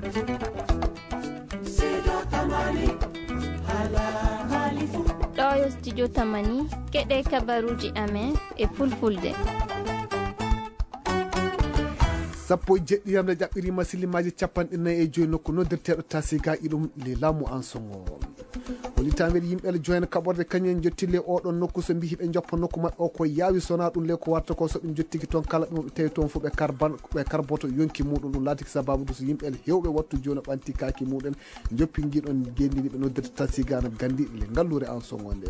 ɗo studio tamani keɗe kabaruji amen e fulfulde. sappo jeɗɗiyamde jaɓɓirima silimaji 45 nokku noddirteɗo tasiga iɗum le laamu en songo holitameɗe yimɓele joyna kaɓorde kañen jottile oɗon nokku so mbi ɓe joppa nokku mabɓe o ko yaawi sona ɗum le ko warta ko soɓe jottiki toon kala ɗum tawi toon fo ɓe karboto yonki muɗum ɗum laatiki sababu so yimɓele hewɓe wattu joni ɓanti kaki muɗen joppi guiɗon gendini ɓe noddirta tasiga na gandi le ngallure en songo nde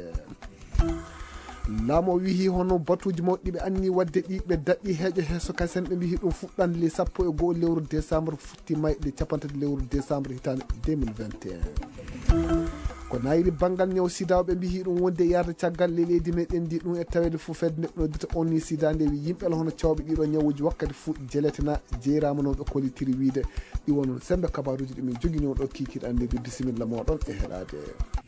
laamo wihi hono batuji mawɗi ɓe anni wadde ɗi ɓe daɗɗi heeƴo heeso kasen ɓe mbihi ɗum fuɗɗan le 1 lewru décembre futti mayɗe 30 lewru décembre hitande 2021 ko nayiri banggal ñaw sida ɓe mbihi ɗum wonde yarde caggal le leydi meɗen ndi ɗum e tawede fo fedde neɗɗo noddita on ni sida nde wi yimɓele hono cawɓe ɗiɗo ñawuji wakkati fuu jeletena jeyrama noon ɓe kolitiri wiide ɗi wonon sembe kabaruji ɗimin jogui ɗo kikiɗe andede bisimilla moɗon e heɗade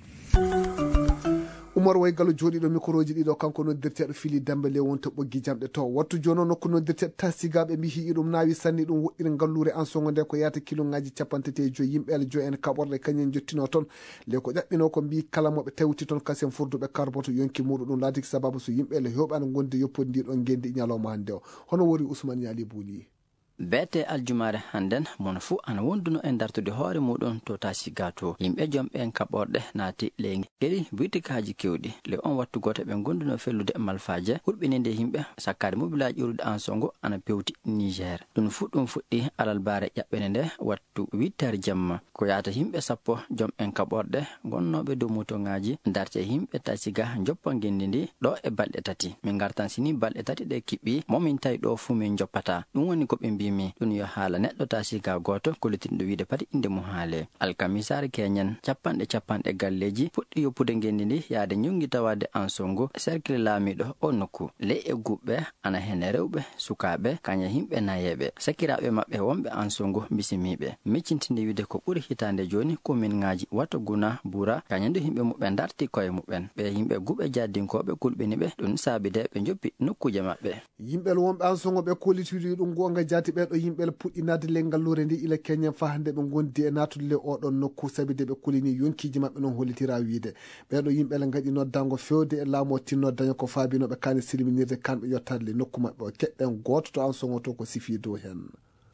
Oumar Waygallo jooɗiɗo microji ɗiɗo kanko noddirteɗo Fili Dembélé wonto ɓoggi jamɗe to wattu joni nokku noddirteɗo tasigaɓe mbihi iɗum nawi sanni ɗum woɗɗiri ngallure en songo nde ko yata kiloŋaji 35 yimɓele joyi en kaɓorɗe kañen jottino toon le ko ƴaɓɓino ko mbi kala moɓe tawti toon kasen furduɓe karboto yonki muɗum ɗum laatiki sababu so yimɓele hewɓe ana gondi yoppodiɗon gendi ñalawma hande o hono wori Ousmane Yali Bouli beete aljumare hannden mon fuu ana wonduno e dartude hoore muɗum to tasiga to yimɓe jomɓe en kaɓorɗe naati leydi kedi butikaji kewɗi le on wattu goto ɓe gonduno fellude malfaje huɗɓininde yimɓe sakkade mobilaji ƴurude en songo ana pewti Niger ɗum fuu ɗum fuɗɗi alalbare ƴaɓɓene nde wattu 8h jamma ko yata yimɓe 10 jom en kaɓorɗe gonnoɓe dow motoŋaji darte yimɓe tasiga joppa gendi ndi ɗo e balɗe 3 min gartan sini balɗe 3 ɗe kiɓɓi momin tawi ɗo fuu min joppata ɗum woni ko ɓe mbi ɗum yo haala neɗɗo tasiga goto kollitinɗo wiide pati inde mum haale alkamisare keñen capanɗe galleji puɗɗi yoppude gendi ndi yaade ñungi tawade en songo cercle laamiɗo o nokku ley e guɓɓe ana hen rewɓe sukaɓe kaña yimɓe nayeɓe sakiraɓe mabɓe wonɓe en songo bisimiɓe miccintinde wiide ko ɓuuri hitande joni commune ngaji wato guna buura kañandu yimɓe muɓɓe darti koye muɓɓen ɓe yimɓe guɓe jaddinkoɓe kulɓiniɓe ɗum saabide ɓe joppi nokkuje mabɓe yimɓel wonɓe en songo ɓe kollitiri ɗum gonga jati ɓeɗo yimɓel puɗɗi nadde le ngallure ndi ila keñen fa hande ɓe gondi e natude le oɗon nokku sabi de ɓe kulini yonkiji mabɓe noon hollitira wiide ɓeɗo yimɓele gaɗi noddango fewde e laamu tinno daña ko faabinoɓe kani silminirde kanɓe yettade le nokku mabɓe o keɗɗen goto to en songo to ko sifi dow hen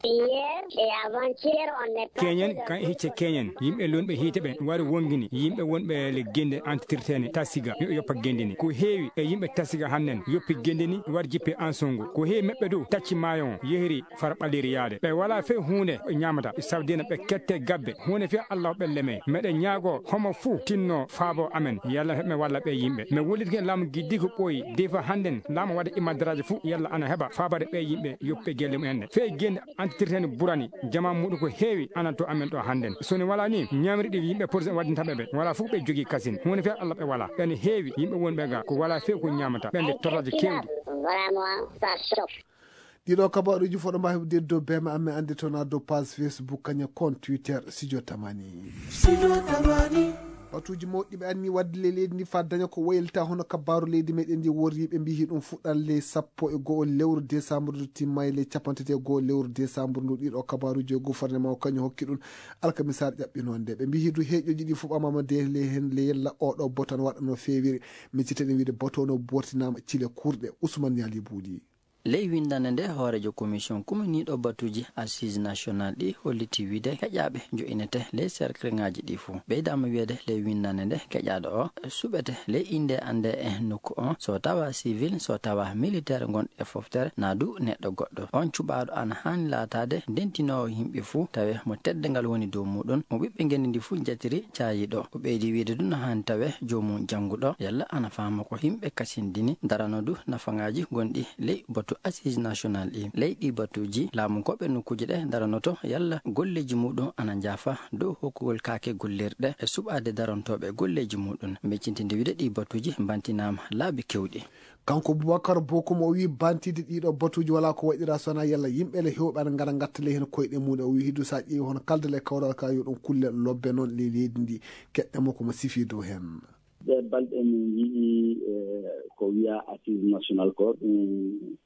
keñen kan hicce keñen yimɓe lonɓe hiite ɓen wari wongini yimɓe wonɓe le gende entretirtene tasiga yoppa gendini ko heewi e yimɓe tasiga hannen yoppi gendini war jippe en songo ko heewi meɓɓe dow tacci mayon yehiri fara ɓaliri yaade ɓe wala fe hunde ñamata sawdina ɓe kette gabbe hunde fe allah ɓe leme meɗen ñaago homo fuu tinno faabo amen yalla heɓe walla ɓe yimɓe mi wollitke laamu giddi ko ɓooyi defa hannen laamu waɗa imadaraji fuu yalla ana heɓa faabade ɓe yimɓe yoppe gelle mumen fe gende tirtene burani jama muɗum ko heewi anan to amen ɗo hannden soni wala ni ñamri ɗi yimɓe président waddintaɓe ɓe wala fof ɓe jogui kasine hunde fe allah ɓe wala ɓene heewi yimɓe wonɓe ga ko wala few ko ñamata ɓende torraje kewɗi ɗiɗo kabaruji foɗo mbawi hedde dow bema amme ande toon ha dow page Facebook kaña compte Twitter Studio Tamani batuji mawɗi ɓe anni wadde le leydi ndi fa daña ko waylita hono kabaru leydi meɗen ndi worriɓe mbihi ɗum fuɗɗan le 1 lewru décembre ndu timma le 31 lewru décembre ndu ɗiɗo kabaruji e gouvernement o kañum hokki ɗum alkamisare ƴaɓɓinonde ɓe mbihi du heeƴoji ɗi fof ɓamama de le hen le yella oɗo botan waɗano fewiri micciteɗen wiide botono bortinama cile kurɗe Ousmane Yali Bouli ley windande nde hoorejo commission kuminiɗo batuji assise national ɗi holliti wiide heƴaɓe jo'inete ley cercle ngaji ɗi fuu ɓeydama wiide ley windande nde keƴaɗo o suɓete ley inde ande e nokku on so tawa civil so tawa militaire gonɗe foftere na du neɗɗo goɗɗo on cuɓaɗo ana hani laatade ndentinowo yimɓe fuu tawe mo teddengal woni dow muɗum mo ɓiɓɓe gendi ndi fuu jatiri cayiɗo ko ɓeydi wiide du no hani tawe jomum jangguɗo yalla ana fama ko yimɓe kasindini darano du nafangaji gonɗi ley batu assise national ɗi leyɗi batuji laamu koɓe nokkuje ɗe daranoto yalla golleji muɗum ana jaafa dow hokkugol kaake gollirɗe e suɓade darantoɓe golleji muɗum miccintinde wiide ɗi batuji bantinama laabi kewɗi kanko Boubacar Bokum o wi bantide ɗiɗo batuji wala ko waɗira sona yalla yimɓele hewɓe ana gara gattale hen koyɗe muɗum o wi hidu sa ƴeewi hono kaldale kawral ka yo ɗum kulle lobbe noon le leydi ndi keɗɗemo komo sifi dow hen ɓe balɗe min yiɗi ko wiya assise national ko ɗum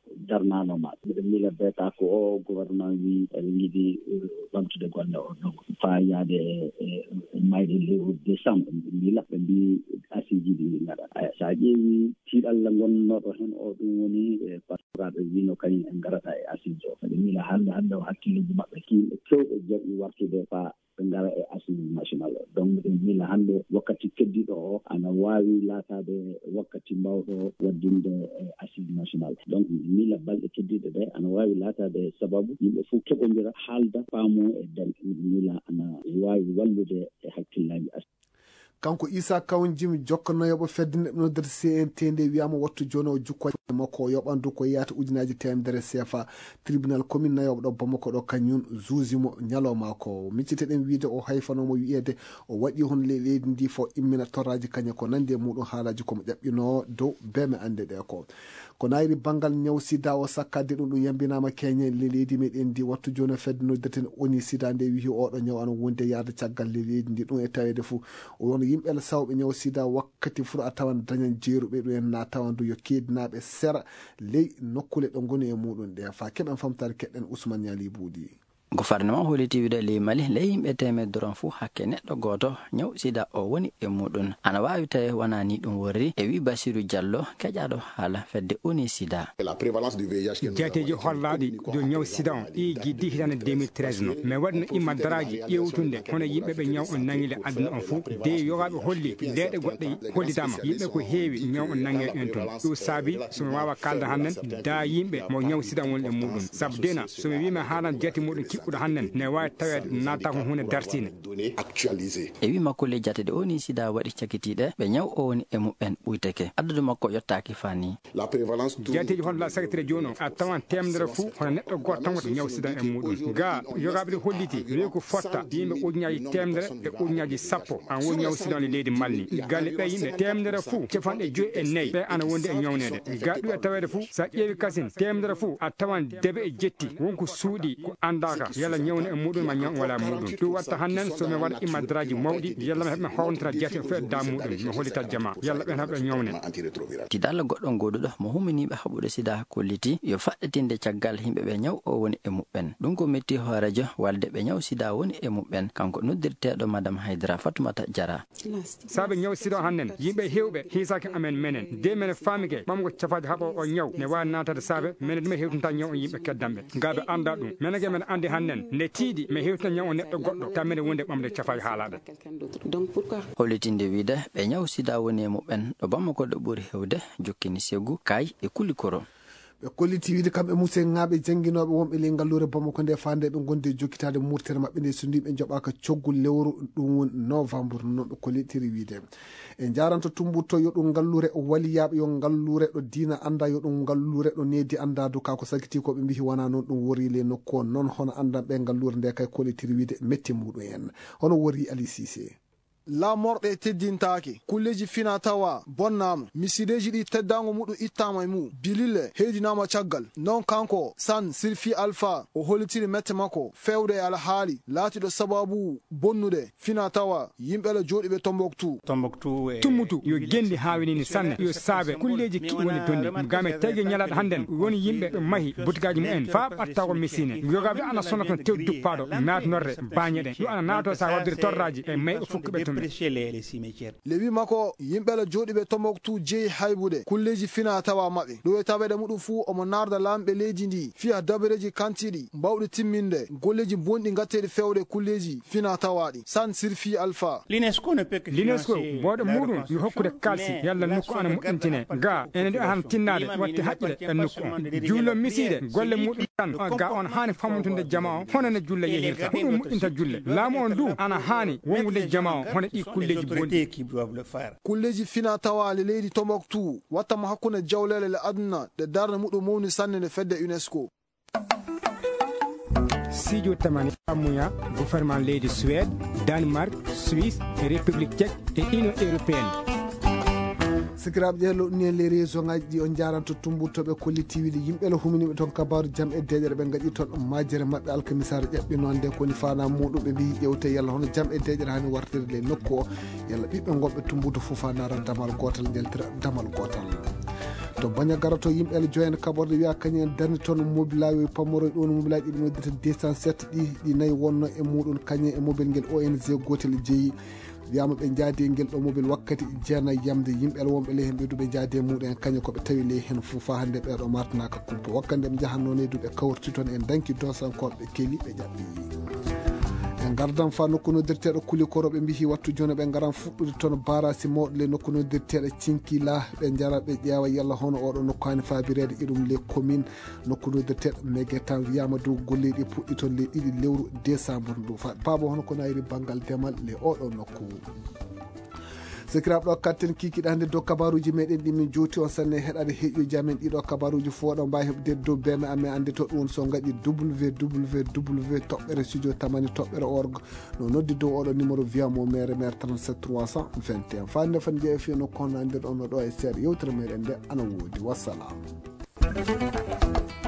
darnanoma miɗo miila beeta ko o gouvernement wi yiɗi ɓamtude golle o donc faa yaade mayde lewru décembre miila ɓe mbi asiji ɗi ngaɗa sa ƴeewi tiiɗalla gonnoɗo hen o ɗum woni pasuraɓe wino kañum en garata e asiji o ɓe miila hande o hakkilleji maɓɓe yimɓe kewɓe jaɓi wartude faa ɓe ngara e assise national o donc miɗen miila hannde wakkati keddiɗo o ana waawi laataade wakkati mbawɗo waddinde e assise national donc miila balɗe keddiɗe ɗe ana waawi laataade sababu yimɓe fof keɓondira haalda paamoo e den miila ana waawi wallude e hakkillaji kanko Issa Kawon Jimi jokkanoyoɓo feddinde ɗo nder CNT nde wiyama wattu joni o jukkoje makko o yoɓandu ko yeyata ujunaji temedere CFA tribunal commune nayoɓo ɗo Bamako ɗo kañum juusimo ñalawma ko micciteɗen wiide o hayfanomo wiyede o waɗi hon leydi ndi fo immina torraji kaña ko nandi e muɗum haalaji komo ƴaɓɓino dow beme ande ɗe ko nayri banggal ñaw sida o sakkade ɗum yambinama keñe leydi meɗen ndi wattu joni feddinodirten oni sida nde wihi oɗo ñaw ana wonde yaade caggal leydi ndi ɗum e tawede fo won yimɓe sawɓe ñaw sida wakkati furo a tawan dañan jeeruɓe ɗum en na tawandu yo keedinaɓe sera ley nokkule ɗo goni e muɗum ɗe fa keɓen famtare keɗɗen Ousmane Ñali Buudi gouvernement holiti wiide ley Mali ley yimɓe temed doron fuu hakke neɗɗo goto ñaw sida o woni e muɗum ana wawi tawi wona ni ɗum worri e wi Bassirou Diallo keƴaɗo haala fedde oni sida jeeteji hollaɗi do ñaw sida on ɗi giddi hitande 2013 no mais waɗino imma daraji ƴewtunde hono yimɓeɓe ñaw on nangile aduna on fou de yogaɓe holli leeɗe goɗɗe hollitama yimɓe ko heewi ñaw on nangue en toon ɗum saabi somi wawa kalde hannen da yimɓe mo ñaw sida woni e muɗum saabu dena somi wima haalan jeete muɗum kiɓɓuɗo hannen ne wawi tawede natta ko hunde dartine e wi makko ley jatede oni sida waɗi cakitiɗe ɓe ñaw o woni e muɓɓen ɓuyteke addude makko yottaki fani jeeteji holla secrétaire joni o a tawan temedere fou hono neɗɗo goto tan waɗa ñaw sida e muɗum ga yogaɓe ɗe holliti wi ko fotta yimɓe ujunaji temedere e ujunaji sappo an woni ñaw sida on e leydi Mali galle ɓe yimɓe temedere fou capanɗe 5 ɓe ana wondi e ñawnede ga ɗum e tawede fou sa ƴeewi kasin temedere fou a tawan deeɓe e jetti wonko suuɗi ko andaka yalla ñawne e muɗum ma ñaw wala muɗum ɗum watta hannen somi waɗa immandiraji mawɗi yalla mi heɓmi hawnitira jeete fe da muɗum mi hollita jama yalla ɓen heɓe ñawne tidalla goɗɗo goduɗo mo huminiɓe haɓude sida kolliti yo faɗɗitinde caggal yimɓeɓe ñaw o woni e muɓɓen ɗum ko metti hoorejo walde ɓe ñaw sida woni e muɓɓen kanko noddirteɗo madame Haydara Fatoumata Diarra saabe ñaw sida hannen yimɓe hewɓe hisaki amen menen de menen famike ɓamgo cafaji haɓo o ñaw ne wawi natade saabe minen ɗume hewtunta ñaw on yimɓe keddanɓe gaɓe anda ɗum menege men andi hannen nde tiiɗi mi hewtina ñaw o neɗɗo goɗɗo tammede wonde ɓamde cafaji haalaɗe hollitinde wiide ɓe ñaw sida woni e muɓɓen ɗo Bamako ɗo ɓuuri hewde jokkini Ségu Kay e Kulikoro ɓe kolliti wiide kamɓe Mousse ŋaaɓe jannginoɓe wonɓe ley ngallure Bamako nde fande ɓe gonde jokkitade murtere maɓɓe nde so ndiɓe joɓaka coggu lewru ɗum woni novembre noon ɗo kollitiri wiide e jaranto tumbutto yo ɗum ngallure waliyaɓe yo ngallure ɗo diina anda yo ɗum ngallure ɗo needi andadu kako sakiti koɓe mbihi wona noon ɗum wori le nokku on noon hono andan ɓe ngallure nde kay kollitiri wiide metti muɗum en hono wori Ali Cissé lamorɗe teddintaki kulleji fina tawa bonnama misideji ɗi teddago muɗum ittama e mum bilille heydinama caggal non kanko San Sirfi Alpha o hollitiri mette makko fewde e alhaali laatiɗo sababu bonnude fina tawa yimɓele joɗiɓe Tombouctou tummutu yo gendi hawinini sanne yo saabe kulleji ki woni tondi game tagi ñalaɗo handen woni yimɓe ɓe mahi butikaji mumen fa ɓatta ko misine yogaɓe ana sonna toon tew duppaɗo natnorde bañe ɗen yo ana nato sa waddire torraji e mayɓe fukkiɓe toon le wi mako yimɓele joɗiɓe Tombouctou jeeyi haybude kulleji fina tawa maɓɓe ɗo e taweɗe muɗum fuu omo narda lamɓe leydi ndi fiya dabareji kantiɗi mbawɗi timminde golleji bonɗi gatteɗi fewde kulleji fina tawaɗi San Sirfi Alpha l'UNESCO boɗo muɗum yo hokkude kalsi yalla nokku ana moƴƴintine ga ene ɗo han tinnade watti haqqile e nokku on jullo misiide golle muɗum tan ga on hani fammutude jama o hono ne julle yehirta ɗum moƴƴinta julle laamu on du ana hani wongude jama o hono ɗi kulleji fina tawali leydi Tombouctou wattama hakkunde jawlele le aduna ɗe darde muɗum mawni sanne nde fedde UNESCO sidio tamani amuya gouvernement leydi Suède Danemark Suisse et République tchèque et Union européenne sikiraɓe ƴeelo ɗum les région ngaji ɗi on jaranto tumbuttoɓe kolliti wiide yimɓele huminiɓe toon kabaru jaam e deƴere ɓe gaɗi toon majjere mabɓe alkamisare ƴaɓɓinode nde koni fana muɗum ɓe mbi ƴewte yalla hono jaam e deƴere hani wartirde le nokku o yalla ɓiɓɓe gonɓe tumbuto foof ha nara damal gotal jaltira damal gotal to baña garato yimɓe joyen kaborde wiya kañen darni toon mobilawi pamoro ɗon mobilaji ɗi noddata 207 ɗi nayi wonno e muɗum kañen e mobile ngel ONG gotel jeeyi wiyama ɓe jaadi ngel ɗo mobile wakkati jeenayi yamde yimɓe wonɓe ley hen ɓeyduɓe jaadi muɗum en kañum koɓe tawi ley hen foof hande ɓeɗo martanaka kumpa wakkande ɓe jahanno ne duɓe kawrti toon en danki dosankoɓe keeli ɓe jaɓɓi en gardan fa nokku noddirteɗo kulikoroɓe mbihi wattu joni ɓe garan fuɗɗude toon barasi mawɗo le nokku noddirteɗo cinkila ɓe jara ɓe ƴeewa yalla hono oɗo nokku hani fabirede iɗum les commune nokku noddirteɗo Méguétan wiyama dow golleɗi puɗɗi toon le 2 lewru décembre ndu baaba hono ko nayri banggal demal le oɗo nokku sikiraɓe ɗo katten kikiɗa hande dow kabaruji meɗen ɗi min juuti on sanne heɗade heƴoji amen ɗiɗo kabaruji fo ɗo mbawi heɓde dow beme amen ande to ɗum so gaɗi www toɓɓere studio tamani toɓɓere org no noddi dow oɗo numéro wiyamo maire 37 321 fande fan jeeya fiino kono andir on no ɗo e seeɗa yewtere meɗen nde ana woodi wassalam